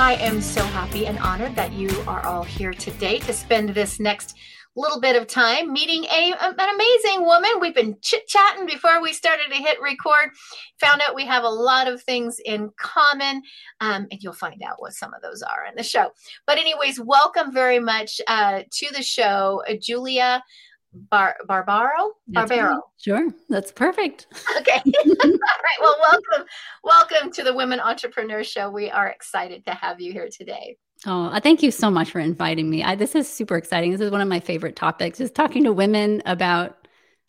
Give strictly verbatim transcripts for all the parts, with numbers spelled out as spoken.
I am so happy and honored that you are all here today to spend this next little bit of time meeting a, an amazing woman. We've been chit-chatting before we started to hit record, found out we have a lot of things in common, um, and you'll find out what some of those are in the show. But anyways, welcome very much uh, to the show, uh, Julia Bar- Barbaro? That's Barbaro. Right. Sure. That's perfect. Okay. All right. Well, welcome. Welcome to the Women Entrepreneur Show. We are excited to have you here today. Oh, thank you so much for inviting me. I, this is super exciting. This is one of my favorite topics, is talking to women about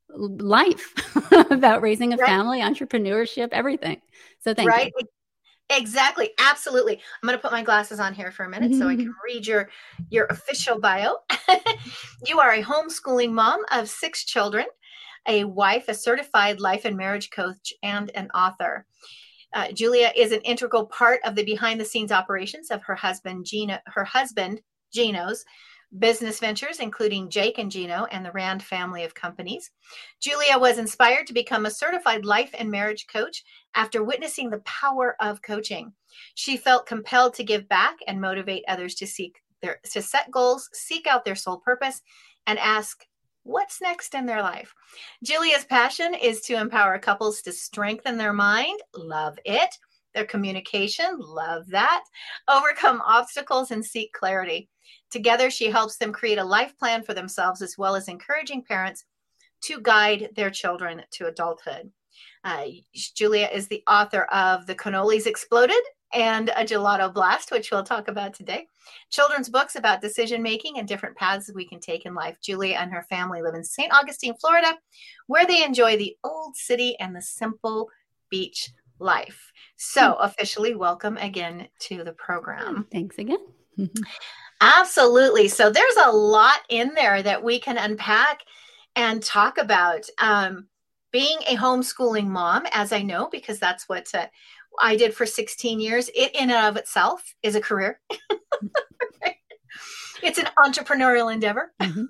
life, about raising a right. family, entrepreneurship, everything. So thank right. you. Right. Exactly. Absolutely. I'm going to put my glasses on here for a minute so I can read your, your official bio. You are a homeschooling mom of six children, a wife, a certified life and marriage coach, and an author. Uh, Julia is an integral part of the behind-the-scenes operations of her husband, Gino, her husband, Gino's business ventures, including Jake and Gino and the Rand family of companies. Julia was inspired to become a certified life and marriage coach after witnessing the power of coaching. She felt compelled to give back and motivate others to seek their, to set goals, seek out their soul purpose, and ask, what's next in their life? Julia's passion is to empower couples to strengthen their mind, love it, their communication, love that, overcome obstacles, and seek clarity. Together, she helps them create a life plan for themselves, as well as encouraging parents to guide their children to adulthood. Uh, Julia is the author of The Cannolis Exploded and A Gelato Blast, which we'll talk about today. Children's books about decision-making and different paths we can take in life. Julia and her family live in Saint Augustine, Florida, where they enjoy the old city and the simple beach life. So officially welcome again to the program. Thanks again. Absolutely. So there's a lot in there that we can unpack and talk about. Um, being a homeschooling mom, as I know, because that's what uh, I did for sixteen years, it in and of itself is a career. It's an entrepreneurial endeavor. Mm-hmm.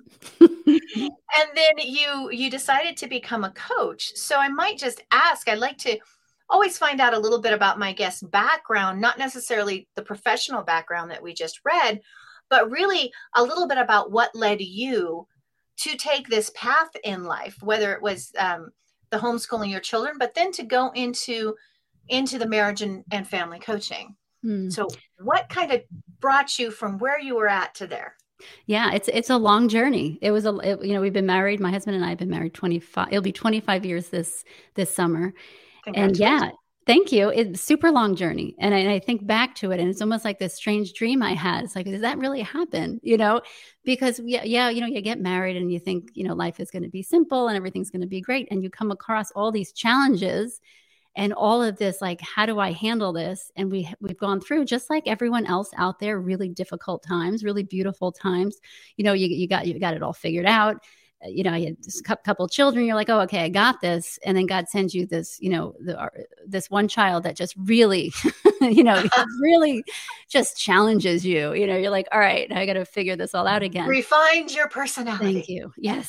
And then you you decided to become a coach. So I might just ask, I'd like to always find out a little bit about my guest's background, not necessarily the professional background that we just read, but really a little bit about what led you to take this path in life, whether it was um, the homeschooling your children, but then to go into into the marriage and, and family coaching. Mm. So what kind of brought you from where you were at to there? Yeah, it's it's a long journey. It was a it, you know, we've been married. My husband and I have been married twenty-five. It'll be twenty-five years this this summer. And yeah, thank you. It's a super long journey. And I, and I think back to it, and it's almost like this strange dream I had. It's like, does that really happen? You know, because yeah, yeah, you know, you get married and you think, you know, life is going to be simple and everything's going to be great. And you come across all these challenges and all of this, like, how do I handle this? And we, we've gone through, just like everyone else out there, really difficult times, really beautiful times. You know, you, you got, you got it all figured out. You know, you had a couple of children, you're like, oh, okay, I got this. And then God sends you this, you know, the, uh, this one child that just really, you know, really just challenges you. You know, you're like, all right, I got to figure this all out again. Refined your personality. Thank you. Yes.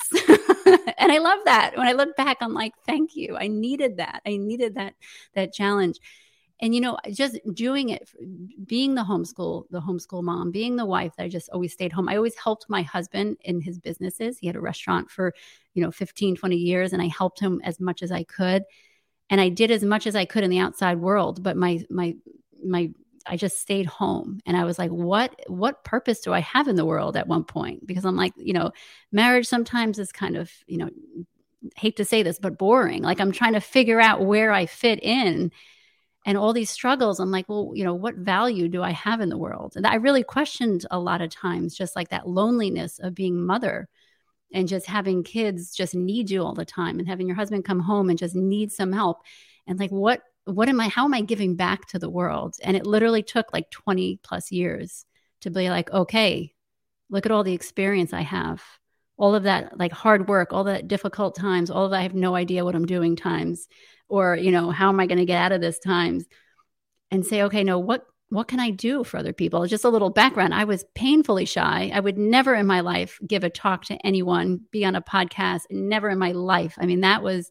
And I love that. When I look back, I'm like, thank you. I needed that. I needed that, that challenge. And, you know, just doing it, being the homeschool, the homeschool mom, being the wife that I just always stayed home. I always helped my husband in his businesses. He had a restaurant for, you know, fifteen, twenty years, and I helped him as much as I could. And I did as much as I could in the outside world. But my, my, my, I just stayed home. And I was like, what, what purpose do I have in the world at one point? Because I'm like, you know, marriage sometimes is kind of, you know, hate to say this, but boring. Like, I'm trying to figure out where I fit in. And all these struggles, I'm like, well, you know, what value do I have in the world? And I really questioned a lot of times, just like that loneliness of being mother and just having kids just need you all the time, and having your husband come home and just need some help. And like, what, what am I, how am I giving back to the world? And it literally took like twenty plus years to be like, okay, look at all the experience I have, all of that, like hard work, all that difficult times, all of that, I have no idea what I'm doing times. Or, you know, how am I going to get out of this times? And say, okay, no, what, what can I do for other people? Just a little background. I was painfully shy. I would never in my life give a talk to anyone, be on a podcast, never in my life. I mean, that was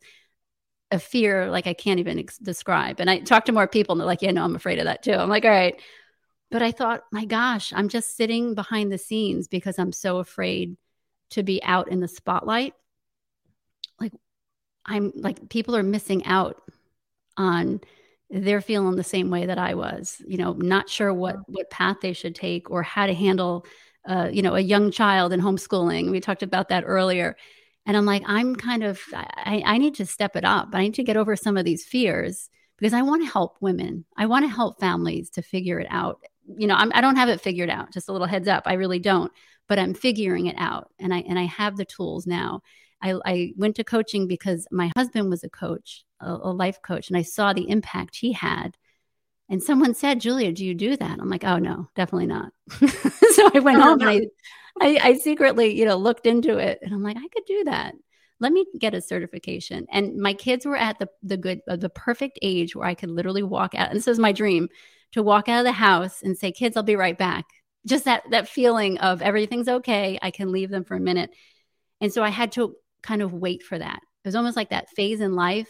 a fear like I can't even ex- describe. And I talked to more people and they're like, yeah, no, I'm afraid of that too. I'm like, all right, but I thought, my gosh, I'm just sitting behind the scenes because I'm so afraid to be out in the spotlight. Like, I'm like, people are missing out on, they're feeling the same way that I was, you know, not sure what, what path they should take or how to handle, uh, you know, a young child in homeschooling. We talked about that earlier. And I'm like, I'm kind of, I, I need to step it up. I need to get over some of these fears because I want to help women. I want to help families to figure it out. You know, I'm, I don't have it figured out. Just a little heads up. I really don't, but I'm figuring it out. And I, and I have the tools now. I, I went to coaching because my husband was a coach, a, a life coach, and I saw the impact he had. And someone said, Julia, do you do that? I'm like, oh, no, definitely not. So I went home and I, I, I secretly, you know, looked into it and I'm like, I could do that. Let me get a certification. And my kids were at the, the good, uh, the perfect age where I could literally walk out. And this is my dream, to walk out of the house and say, kids, I'll be right back. Just that, that feeling of everything's okay. I can leave them for a minute. And so I had to kind of wait for that. It was almost like that phase in life.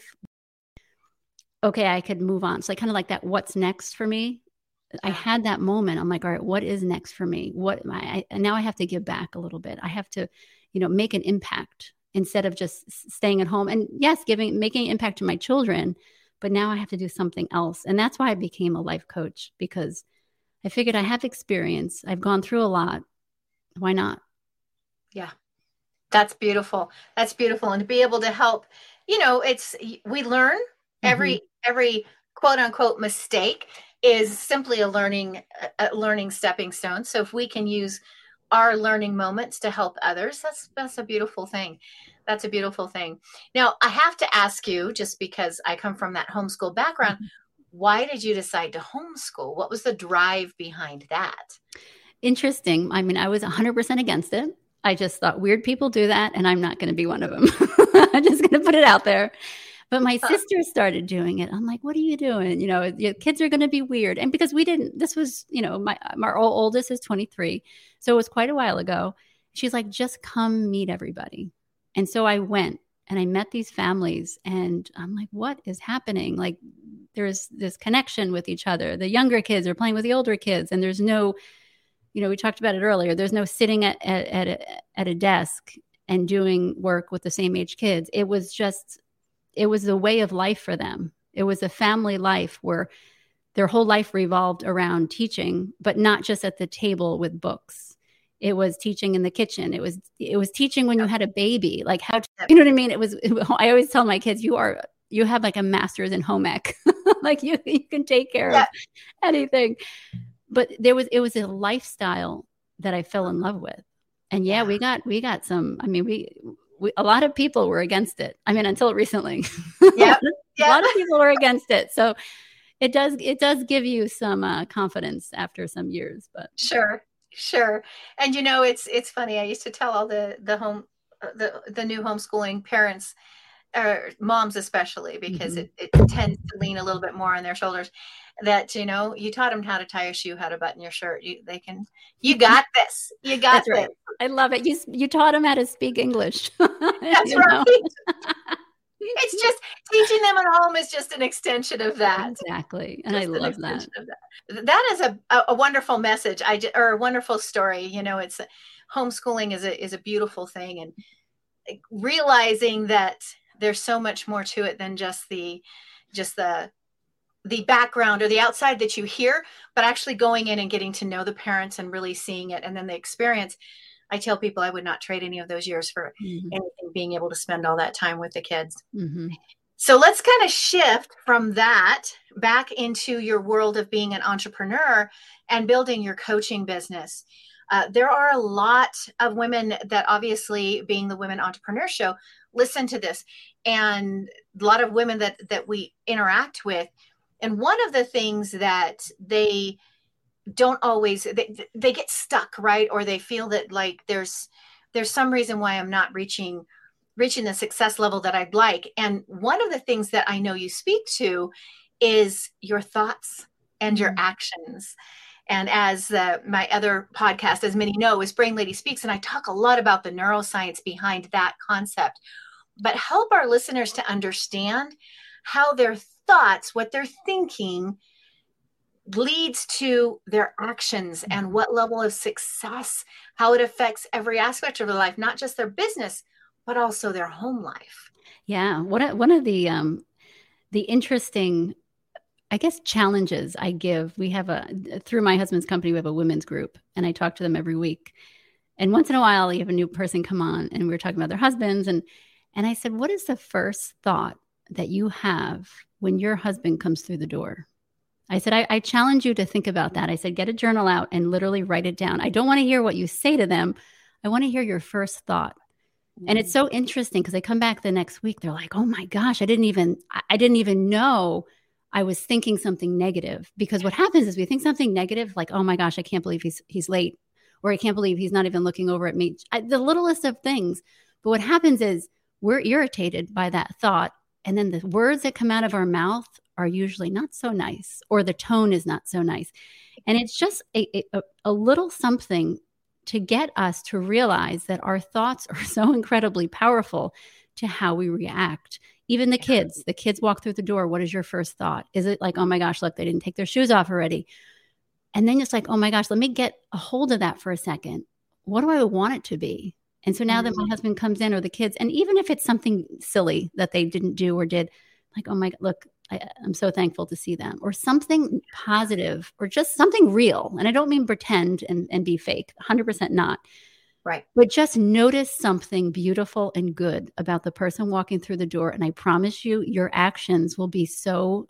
Okay, I could move on. So like, kind of like that, what's next for me? I had that moment. I'm like, all right, what is next for me? What am I, I, and now I have to give back a little bit. I have to, you know, make an impact instead of just staying at home. And yes, giving, making an impact to my children, but now I have to do something else. And that's why I became a life coach, because I figured I have experience. I've gone through a lot. Why not? Yeah. That's beautiful. That's beautiful. And to be able to help, you know, it's, we learn every, mm-hmm. every quote unquote mistake is simply a learning, a learning stepping stone. So if we can use our learning moments to help others, that's, that's a beautiful thing. That's a beautiful thing. Now I have to ask you, just because I come from that homeschool background, mm-hmm. why did you decide to homeschool? What was the drive behind that? Interesting. I mean, I was one hundred percent against it. I just thought weird people do that, and I'm not going to be one of them. I'm just going to put it out there. But my sister started doing it. I'm like, what are you doing? You know, your kids are going to be weird. And because we didn't, this was, you know, my, my oldest is twenty-three. So it was quite a while ago. She's like, just come meet everybody. And so I went and I met these families and I'm like, what is happening? Like there's this connection with each other. The younger kids are playing with the older kids and there's no, you know, we talked about it earlier. There's no sitting at, at, at, a, at a desk and doing work with the same age kids. It was just, it was a way of life for them. It was a family life where their whole life revolved around teaching, but not just at the table with books. It was teaching in the kitchen. It was, it was teaching when you had a baby, like how to, you know what I mean? It was, it, I always tell my kids, you are, you have like a master's in home ec, like you, you can take care yeah. of anything. But there was, it was a lifestyle that I fell in love with. And yeah, we got, we got some, I mean, we, we a lot of people were against it. I mean, until recently, yeah, a lot of people were against it. So it does, it does give you some uh, confidence after some years, but sure, sure. And you know, it's, it's funny. I used to tell all the, the home, the, the new homeschooling parents, or moms especially, because mm-hmm. it, it tends to lean a little bit more on their shoulders, that, you know, you taught them how to tie a shoe, how to button your shirt. You, they can, you got this, you got That's this. Right. I love it. You, you taught them how to speak English. That's right. It's just teaching them at home is just an extension of that. Exactly. And just I love that. that. That is a, a wonderful message. I, or a wonderful story. You know, it's homeschooling is a, is a beautiful thing, and realizing that there's so much more to it than just the, just the, the background or the outside that you hear, but actually going in and getting to know the parents and really seeing it. And then the experience, I tell people I would not trade any of those years for mm-hmm. anything, being able to spend all that time with the kids. Mm-hmm. So let's kind of shift from that back into your world of being an entrepreneur and building your coaching business. Uh, there are a lot of women that, obviously being the Women Entrepreneur Show, listen to this, and a lot of women that, that we interact with. And one of the things that they don't always, they, they get stuck, right? Or they feel that like there's, there's some reason why I'm not reaching, reaching the success level that I'd like. And one of the things that I know you speak to is your thoughts and your actions. And as uh, my other podcast, as many know, is Brain Lady Speaks. And I talk a lot about the neuroscience behind that concept, but help our listeners to understand how their thoughts, what they're thinking, leads to their actions and what level of success, how it affects every aspect of their life, not just their business, but also their home life. Yeah. What one of the um the interesting, I guess, challenges I give, we have a, through my husband's company, we have a women's group, and I talk to them every week. And once in a while, you have a new person come on, and we were talking about their husbands. And, and I said, what is the first thought that you have when your husband comes through the door? I said, I, I challenge you to think about that. I said, get a journal out and literally write it down. I don't want to hear what you say to them. I want to hear your first thought. Mm-hmm. And it's so interesting because they come back the next week. They're like, oh my gosh, I didn't even, I didn't even know I was thinking something negative. Because what happens is we think something negative, like, oh my gosh, I can't believe he's he's late, or I can't believe he's not even looking over at me. I, the littlest of things. But what happens is we're irritated by that thought. And then the words that come out of our mouth are usually not so nice, or the tone is not so nice. And it's just a, a, a little something to get us to realize that our thoughts are so incredibly powerful to how we react. Even the kids, the kids walk through the door. What is your first thought? Is it like, oh my gosh, look, they didn't take their shoes off already? And then it's like, oh my gosh, let me get a hold of that for a second. What do I want it to be? And so now mm-hmm. that my husband comes in, or the kids, and even if it's something silly that they didn't do or did, like, oh my, look, I, I'm so thankful to see them, or something positive, or just something real. And I don't mean pretend and, and be fake, one hundred percent not. Right. But just notice something beautiful and good about the person walking through the door. And I promise you, your actions will be so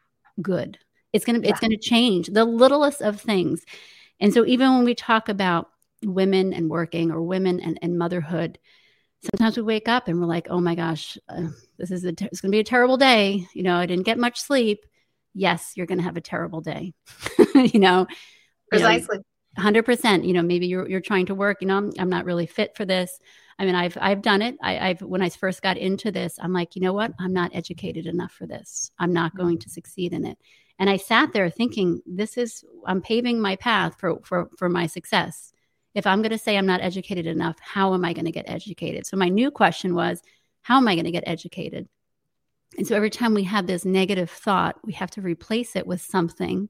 good. It's going to, yeah. it's going to change the littlest of things. And so even when we talk about women and working, or women and, and motherhood, sometimes we wake up and we're like, oh my gosh, uh, this is a ter- it's going to be a terrible day. You know, I didn't get much sleep. Yes, you're going to have a terrible day. you know, precisely. You know, one hundred percent. You know, maybe you're you're trying to work, you know, I'm, I'm not really fit for this. I mean, I've I've done it. I, I've when I first got into this, I'm like, you know what? I'm not educated enough for this. I'm not going to succeed in it. And I sat there thinking, this is, I'm paving my path for for for my success. If I'm going to say I'm not educated enough, how am I going to get educated? So my new question was, how am I going to get educated? And so every time we have this negative thought, we have to replace it with something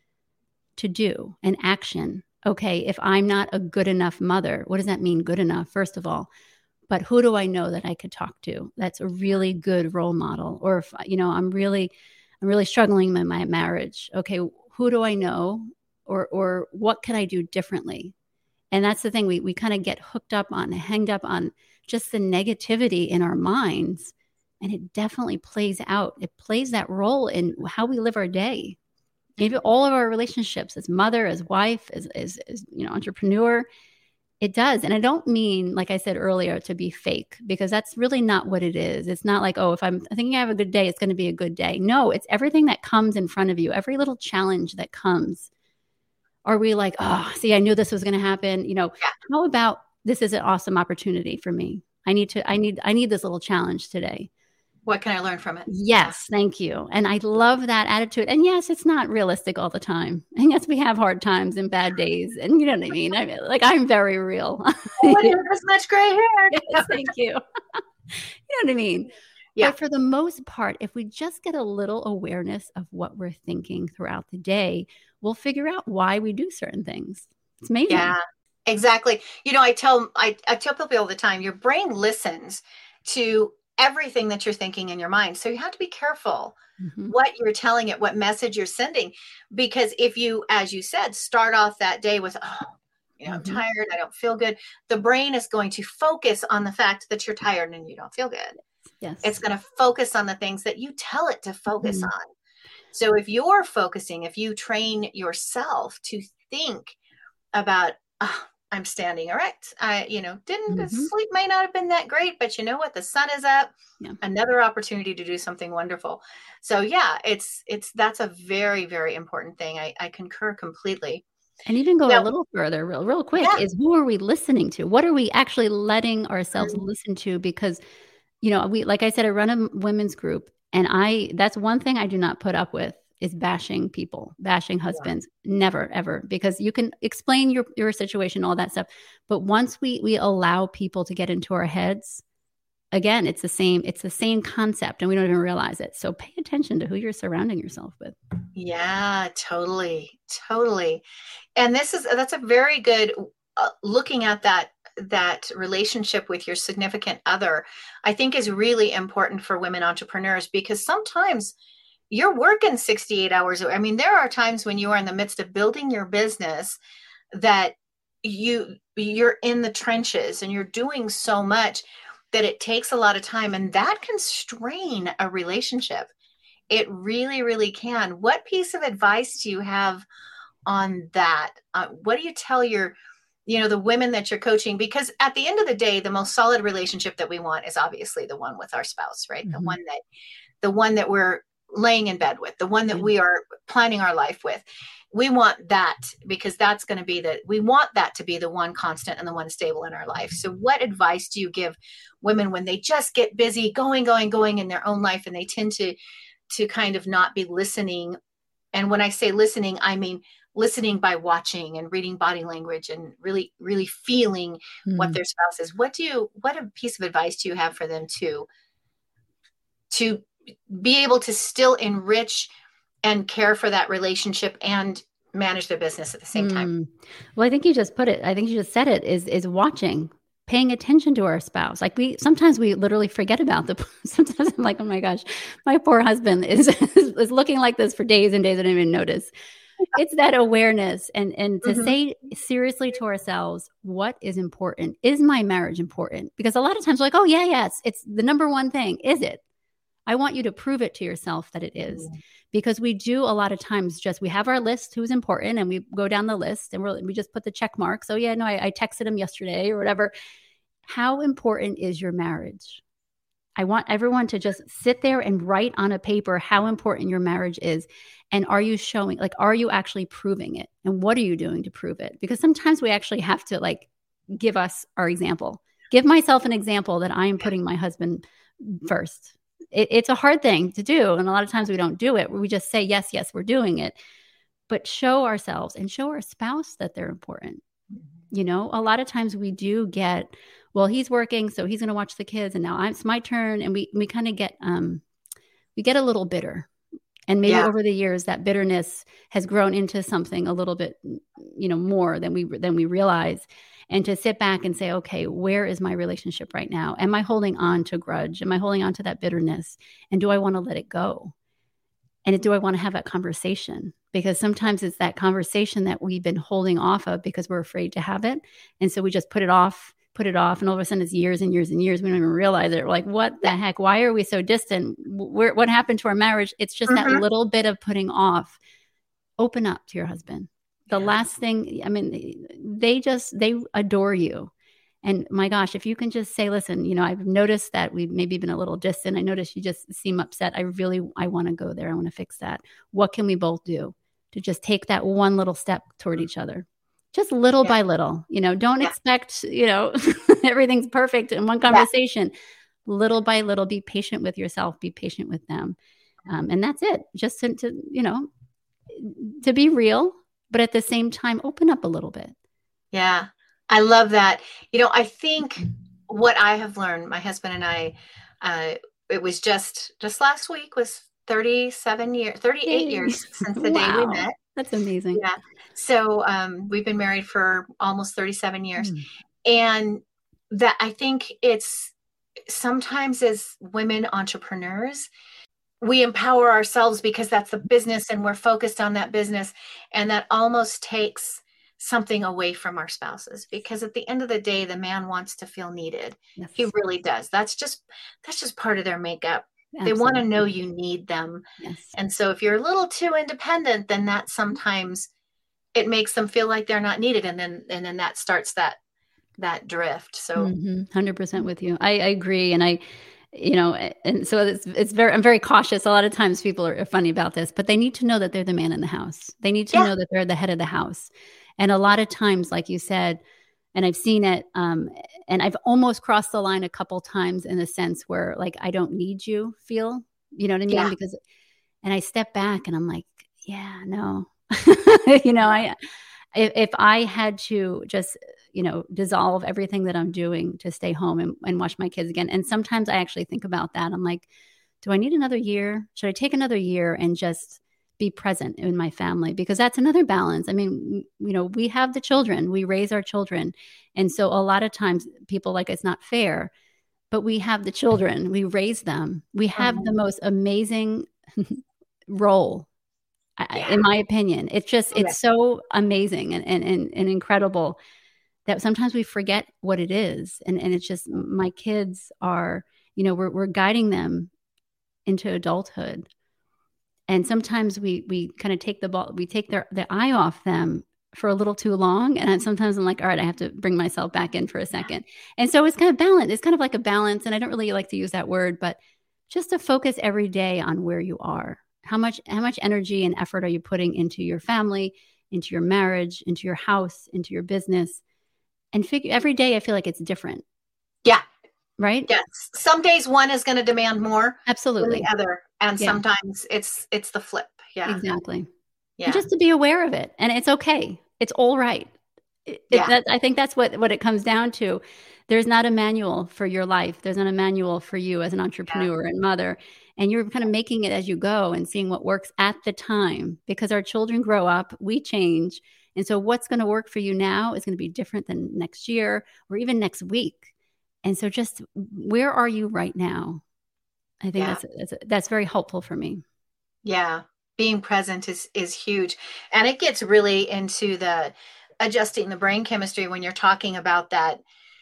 to do, an action. Okay, if I'm not a good enough mother, what does that mean, good enough, first of all? But who do I know that I could talk to? That's a really good role model. Or if, you know, I'm really, I'm really struggling in my marriage. Okay, who do I know? Or, or what can I do differently? And that's the thing, we we kind of get hooked up on, hanged up on just the negativity in our minds. And it definitely plays out. It plays that role in how we live our day. Maybe all of our relationships, as mother, as wife, as, as, as you know, entrepreneur, it does. And I don't mean, like I said earlier, to be fake, because that's really not what it is. It's not like, oh, if I'm thinking I have a good day, it's going to be a good day. No, it's everything that comes in front of you, every little challenge that comes. Are we like, oh, see, I knew this was going to happen. You know, yeah. How about this is an awesome opportunity for me. I need to, I need, I need this little challenge today. What can I learn from it? Yes. Thank you. And I love that attitude. And yes, it's not realistic all the time. And yes, we have hard times and bad days. And you know what I mean? I mean, like, I'm very real. Oh, you have this much gray hair. Yes, thank you. You know what I mean? Yeah. But for the most part, if we just get a little awareness of what we're thinking throughout the day, we'll figure out why we do certain things. It's amazing. Yeah, exactly. You know, I tell I, I tell people all the time, your brain listens to everything that you're thinking in your mind. So you have to be careful mm-hmm. what you're telling it, what message you're sending. Because if you, as you said, start off that day with, oh, you know, mm-hmm. I'm tired, I don't feel good. The brain is going to focus on the fact that you're tired and you don't feel good. Yes. It's going to focus on the things that you tell it to focus mm-hmm. on. So if you're focusing, if you train yourself to think about, oh, I'm standing erect. I, you know, didn't mm-hmm. sleep may not have been that great, but you know what? The sun is up. Yeah. Another opportunity to do something wonderful. So yeah, it's, it's, that's a very, very important thing. I, I concur completely. And even go now, a little further, real, real quick, yeah. is who are we listening to? What are we actually letting ourselves mm-hmm. listen to? Because, you know, we, like I said, I run a women's group, and I, that's one thing I do not put up with. Is bashing people, bashing husbands. Yeah. Never, ever. Because you can explain your, your situation, all that stuff. But once we we allow people to get into our heads, again, it's the same, it's the same concept and we don't even realize it. So pay attention to who you're surrounding yourself with. Yeah, totally. Totally. And this is, that's a very good, uh, looking at that, that relationship with your significant other, I think is really important for women entrepreneurs, because sometimes you're working sixty-eight hours. I mean, there are times when you are in the midst of building your business that you, you're in the trenches and you're doing so much that it takes a lot of time, and that can strain a relationship. It really, really can. What piece of advice do you have on that? Uh, what do you tell your, you know, the women that you're coaching? Because at the end of the day, the most solid relationship that we want is obviously the one with our spouse, right? Mm-hmm. The one that, the one that we're laying in bed with, the one that mm-hmm. we are planning our life with. We want that, because that's going to be the, we want that to be the one constant and the one stable in our life. So what advice do you give women when they just get busy going, going, going in their own life, and they tend to, to kind of not be listening? And when I say listening, I mean listening by watching and reading body language and really, really feeling mm-hmm. what their spouse is. What do you, what a piece of advice do you have for them to, to be able to still enrich and care for that relationship and manage their business at the same time? Mm. Well, I think you just put it, I think you just said it, is, is watching, paying attention to our spouse. Like we, sometimes we literally forget about the, sometimes I'm like, oh my gosh, my poor husband is, is looking like this for days and days. I didn't even notice. It's that awareness, and, and to mm-hmm. say seriously to ourselves, what is important? Is my marriage important? Because a lot of times we're like, oh yeah, yes, it's the number one thing. Is it? I want you to prove it to yourself that it is, because we do a lot of times just, we have our list who's important and we go down the list and we're, we just put the check mark. So yeah, no, I, I texted him yesterday or whatever. How important is your marriage? I want everyone to just sit there and write on a paper how important your marriage is. And are you showing, like, are you actually proving it? And what are you doing to prove it? Because sometimes we actually have to like give us our example, give myself an example that I am putting my husband first. It, it's a hard thing to do. And a lot of times we don't do it. We just say, yes, yes, we're doing it. But show ourselves and show our spouse that they're important. You know, a lot of times we do get, well, he's working, so he's going to watch the kids, and now it's my turn. And we, we kind of get, um, we get a little bitter. And maybe yeah. over the years, that bitterness has grown into something a little bit, you know, more than we, than we realize. And to sit back and say, okay, where is my relationship right now? Am I holding on to grudge? Am I holding on to that bitterness? And do I want to let it go? And do I want to have that conversation? Because sometimes it's that conversation that we've been holding off of because we're afraid to have it. And so we just put it off, put it off. And all of a sudden it's years and years and years. We don't even realize it. We're like, what the heck? Why are we so distant? Where, what happened to our marriage? It's just mm-hmm. that little bit of putting off. Open up to your husband. The yeah. last thing, I mean, they just, they adore you. And my gosh, if you can just say, listen, you know, I've noticed that we've maybe been a little distant. I noticed you just seem upset. I really, I want to go there. I want to fix that. What can we both do to just take that one little step toward each other? Just little yeah. by little, you know, don't yeah. expect, you know, everything's perfect in one conversation. Yeah. Little by little, be patient with yourself, be patient with them. Um, and that's it. Just to, to, you know, to be real, but at the same time, open up a little bit. Yeah. I love that. You know, I think what I have learned, my husband and I, uh, it was just, just last week was thirty-seven years, thirty-eight years since the wow. day we met. That's amazing. Yeah. So, um, we've been married for almost thirty-seven years. Mm. And that, I think it's sometimes as women entrepreneurs, we empower ourselves because that's the business and we're focused on that business. And that almost takes something away from our spouses, because at the end of the day, the man wants to feel needed. Yes. He really does. That's just, that's just part of their makeup. Absolutely. They want to know you need them. Yes. And so if you're a little too independent, then that sometimes it makes them feel like they're not needed. And then, and then that starts that, that drift. So mm-hmm. one hundred percent with you. I, I agree. And I, you know, and so it's, it's very, I'm very cautious. A lot of times people are funny about this, but they need to know that they're the man in the house. They need to yeah. know that they're the head of the house. And a lot of times, like you said, and I've seen it, um, and I've almost crossed the line a couple times in a sense where like, I don't need you feel, you know what I mean? Yeah. Because, and I step back and I'm like, yeah, no, you know, I, if, if I had to just, you know, dissolve everything that I'm doing to stay home and, and watch my kids again. And sometimes I actually think about that. I'm like, do I need another year? Should I take another year and just be present in my family? Because that's another balance. I mean, you know, we have the children, we raise our children. And so a lot of times people like, it's not fair, but we have the children, we raise them. We have mm-hmm. the most amazing role, yeah. in my opinion. It's just, it's yeah. so amazing and, and, and, and incredible that sometimes we forget what it is. And, and it's just, my kids are, you know, we're, we're guiding them into adulthood. And sometimes we we kind of take the ball, we take their the eye off them for a little too long. And sometimes I'm like, all right, I have to bring myself back in for a second. And so it's kind of balance. It's kind of like a balance. And I don't really like to use that word, but just to focus every day on where you are. How much how much energy and effort are you putting into your family, into your marriage, into your house, into your business? And figure every day I feel like it's different. Yeah. Right? Yes. Some days one is going to demand more absolutely than the other. And yeah. sometimes it's it's the flip. Yeah. Exactly. Yeah. And just to be aware of it. And it's okay. It's all right. It, yeah. That, I think that's what, what it comes down to. There's not a manual for your life. There's not a manual for you as an entrepreneur yeah. and mother. And you're kind of making it as you go and seeing what works at the time, because our children grow up, we change. And so what's going to work for you now is going to be different than next year or even next week. And so just where are you right now? I think yeah. that's, that's that's very helpful for me. Yeah. Being present is is huge. And it gets really into the adjusting the brain chemistry when you're talking about that.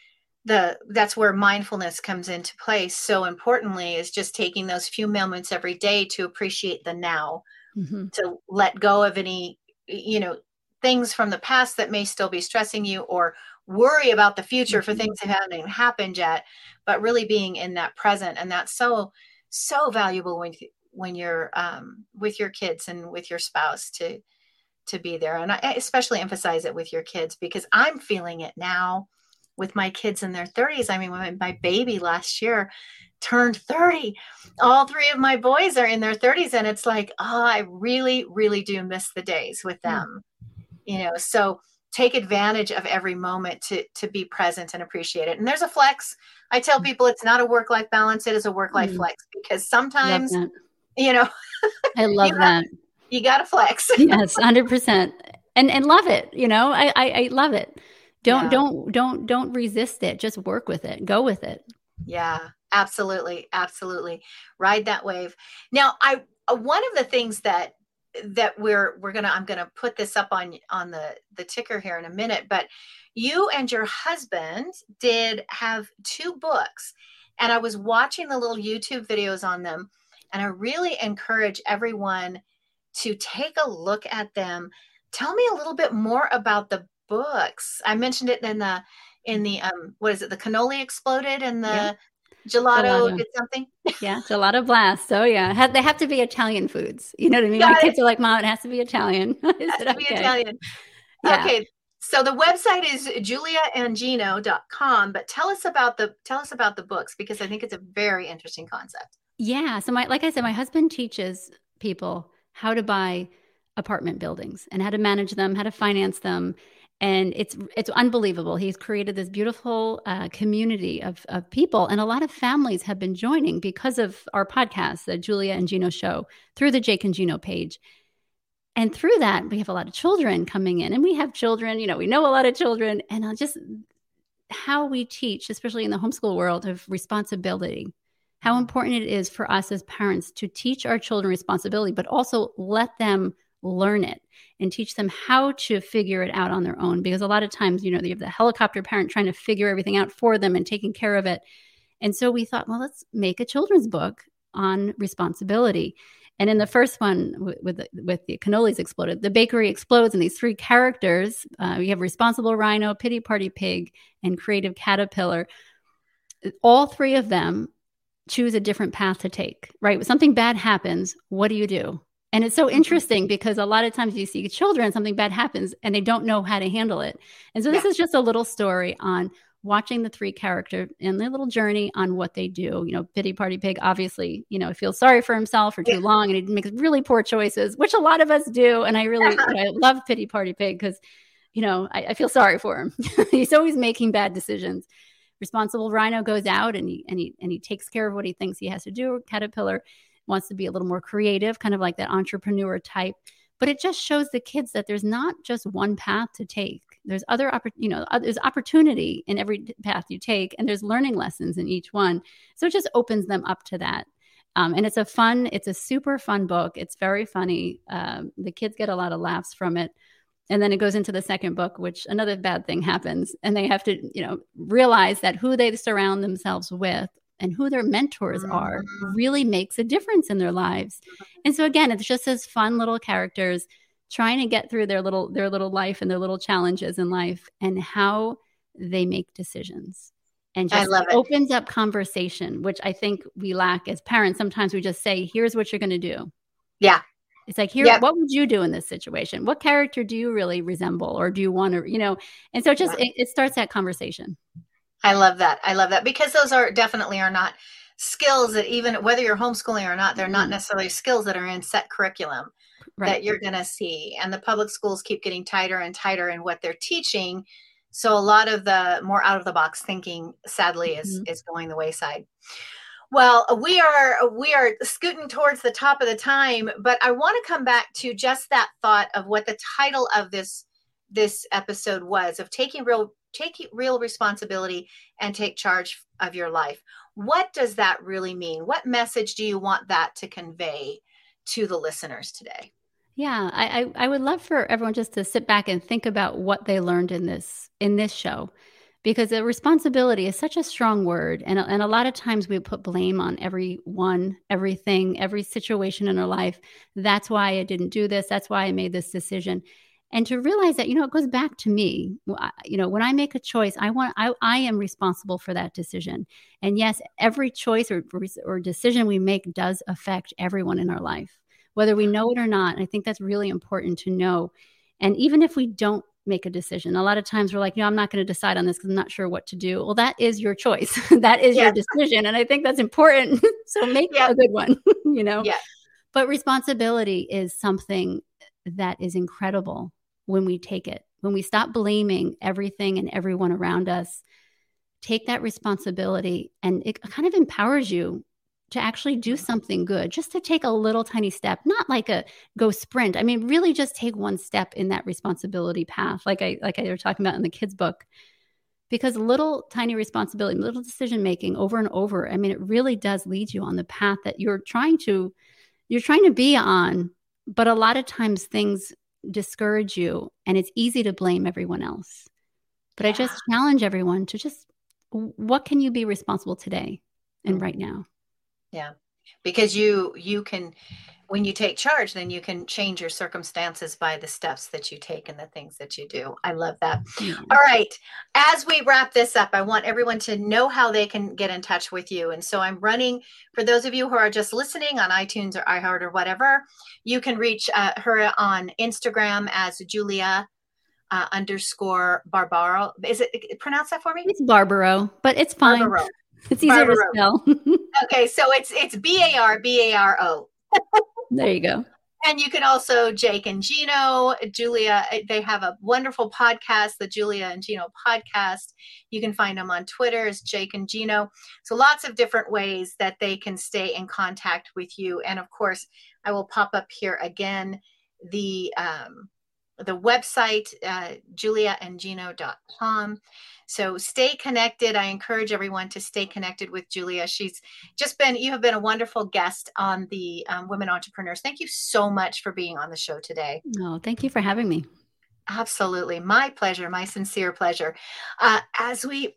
The that's where mindfulness comes into place. So importantly is just taking those few moments every day to appreciate the now, mm-hmm. to let go of any, you know, things from the past that may still be stressing you, or worry about the future mm-hmm. for things that haven't even happened yet, but really being in that present. And that's so, so valuable when, when you're um, with your kids and with your spouse to, to be there. And I especially emphasize it with your kids, because I'm feeling it now with my kids in their thirties. I mean, when my baby last year turned thirty, all three of my boys are in their thirties. And it's like, oh, I really, really do miss the days with them, mm. you know, so take advantage of every moment to, to be present and appreciate it. And there's a flex. I tell people it's not a work-life balance. It is a work-life mm. flex, because sometimes, you know, I love you that. Have, you got to flex. Yes. one hundred percent. And, and love it. You know, I, I, I love it. Don't, yeah. don't, don't, don't resist it. Just work with it. Go with it. Yeah, absolutely. Absolutely. Ride that wave. Now, I, uh, one of the things that, that we're, we're going to, I'm going to put this up on, on the, the ticker here in a minute, but you and your husband did have two books, and I was watching the little YouTube videos on them, and I really encourage everyone to take a look at them. Tell me a little bit more about the books. I mentioned it in the, in the, um, what is it? The cannoli exploded and the yeah. gelato, gelato did something. Yeah. Gelato blast. Oh yeah. Have, they have to be Italian foods. You know what I mean? Got My it. Kids are like, Mom, it has to be Italian. It has to okay? be Italian. Yeah. Okay. So the website is julia and gino dot com, but tell us about the, tell us about the books, because I think it's a very interesting concept. Yeah. So my, like I said, my husband teaches people how to buy apartment buildings and how to manage them, how to finance them. And it's it's unbelievable. He's created this beautiful uh, community of, of people. And a lot of families have been joining because of our podcast, the Julia and Gino Show, through the Jake and Gino page. And through that, we have a lot of children coming in. And we have children, you know, we know a lot of children. And uh, just how we teach, especially in the homeschool world, of responsibility, how important it is for us as parents to teach our children responsibility, but also let them learn it and teach them how to figure it out on their own. Because a lot of times, you know, you have the helicopter parent trying to figure everything out for them and taking care of it. And so we thought, well, let's make a children's book on responsibility. And in the first one, with with the, with the cannolis exploded, the bakery explodes, and these three characters, uh, we have Responsible Rhino, Pity Party Pig, and Creative Caterpillar. All three of them choose a different path to take, right? When something bad happens, what do you do? And it's so interesting because a lot of times you see children, something bad happens and they don't know how to handle it. And so this yeah. is just a little story on watching the three characters and their little journey on what they do. You know, Pity Party Pig, obviously, you know, feels sorry for himself for too yeah. long, and he makes really poor choices, which a lot of us do. And I really, I love Pity Party Pig because, you know, I, I feel sorry for him. He's always making bad decisions. Responsible Rhino goes out and he and he and he takes care of what he thinks he has to do. Caterpillar wants to be a little more creative, kind of like that entrepreneur type. But it just shows the kids that there's not just one path to take. There's other, oppor- you know, there's opportunity in every path you take, and there's learning lessons in each one. So it just opens them up to that. Um, and it's a fun, it's a super fun book. It's very funny. Um, the kids get a lot of laughs from it. And then it goes into the second book, which another bad thing happens. And they have to, you know, realize that who they surround themselves with and who their mentors are really makes a difference in their lives. And so again, it's just as fun little characters trying to get through their little, their little life and their little challenges in life and how they make decisions. And just I love it. Opens up conversation, which I think we lack as parents. Sometimes we just say, here's what you're going to do. Yeah. It's like, here, yep. What would you do in this situation? What character do you really resemble or do you want to, you know? And so it just, yeah. it, it starts that conversation. I love that. I love that because those are definitely are not skills that even whether you're homeschooling or not, they're mm-hmm. not necessarily skills that are in set curriculum right. that you're going to see. And the public schools keep getting tighter and tighter in what they're teaching. So a lot of the more out of the box thinking, sadly, is, mm-hmm. is going the wayside. Well, we are we are scooting towards the top of the time, but I want to come back to just that thought of what the title of this this episode was, of taking real take real responsibility and take charge of your life. What does that really mean? What message do you want that to convey to the listeners today? Yeah, I, I, I would love for everyone just to sit back and think about what they learned in this in this show. Because the responsibility is such a strong word. And, and a lot of times we put blame on everyone, everything, every situation in our life. That's why I didn't do this. That's why I made this decision. And to realize that, you know, it goes back to me. You know, when I make a choice, I want, I, I am responsible for that decision. And yes, every choice or, or decision we make does affect everyone in our life, whether we know it or not. And I think that's really important to know. And even if we don't make a decision, a lot of times we're like, no, I'm not going to decide on this because I'm not sure what to do. Well, that is your choice. That is yeah. your decision. And I think that's important. So make yeah. a good one, you know? Yeah. But responsibility is something that is incredible when we take it, when we stop blaming everything and everyone around us, take that responsibility, and it kind of empowers you to actually do something good, just to take a little tiny step, not like a go sprint. I mean, really just take one step in that responsibility path, like I like I were talking about in the kids' book, because little tiny responsibility, little decision making over and over, I mean, it really does lead you on the path that you're trying to you're trying to be on. But a lot of times things discourage you, and it's easy to blame everyone else. But yeah. I just challenge everyone to just, what can you be responsible today and mm-hmm. right now? Yeah, because you you can, when you take charge, then you can change your circumstances by the steps that you take and the things that you do. I love that. Yeah. All right. As we wrap this up, I want everyone to know how they can get in touch with you. And so I'm running, for those of you who are just listening on iTunes or iHeart or whatever, you can reach uh, her on Instagram as Julia uh, underscore Barbaro. Is it, pronounce that for me? It's Barbaro, but it's fine. Barbaro. It's easier Barbaro. to spell. Okay, so it's it's B A R B A R O. There you go. And you can also, Jake and Gino, Julia, they have a wonderful podcast, the Julia and Gino podcast. You can find them on Twitter as Jake and Gino. So lots of different ways that they can stay in contact with you. And of course, I will pop up here again the um, the website, uh, julia and gino dot com. So stay connected. I encourage everyone to stay connected with Julia. She's just been, you have been a wonderful guest on the um, Women Entrepreneurs. Thank you so much for being on the show today. Oh, thank you for having me. Absolutely. My pleasure. My sincere pleasure. Uh, as we,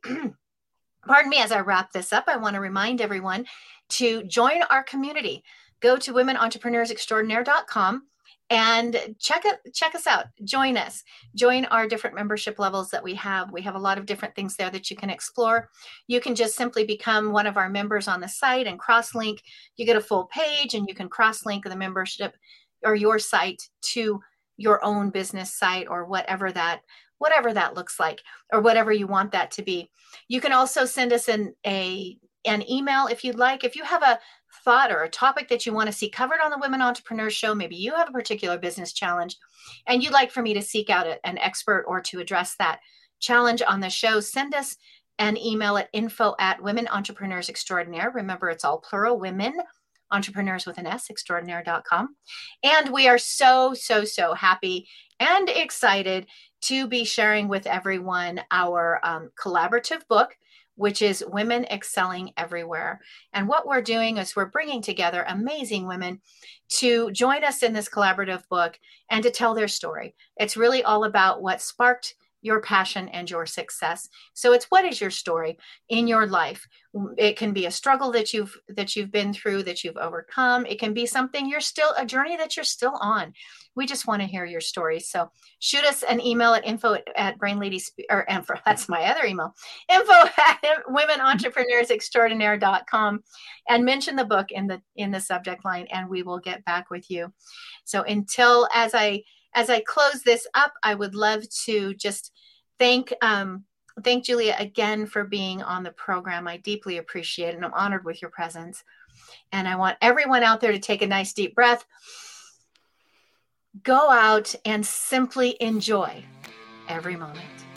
pardon me, as I wrap this up, I want to remind everyone to join our community. Go to women entrepreneurs extraordinaire dot com. And check it, check us out. Join us. Join our different membership levels that we have. We have a lot of different things there that you can explore. You can just simply become one of our members on the site and cross-link. You get a full page, and you can cross-link the membership or your site to your own business site or whatever that whatever that looks like, or whatever you want that to be. You can also send us an a an email if you'd like. If you have a thought or a topic that you want to see covered on the Women Entrepreneurs Show, maybe you have a particular business challenge and you'd like for me to seek out a, an expert or to address that challenge on the show, send us an email at info at Women Entrepreneurs Extraordinaire. Remember, it's all plural, women entrepreneurs with an S, extraordinaire dot com. And we are so, so, so happy and excited to be sharing with everyone our um, collaborative book, which is Women Excelling Everywhere. And what we're doing is we're bringing together amazing women to join us in this collaborative book and to tell their story. It's really all about what sparked your passion and your success. So it's, what is your story in your life? It can be a struggle that you've that you've been through, that you've overcome. It can be something you're still, a journey that you're still on. We just want to hear your story. So shoot us an email at info at, at brain lady, or and for, that's my other email, info at women entrepreneurs extraordinaire dot com, and mention the book in the in the subject line, and we will get back with you. So until as I as I close this up, I would love to just thank um, thank Julia again for being on the program. I deeply appreciate it, and I'm honored with your presence. And I want everyone out there to take a nice deep breath, go out and simply enjoy every moment.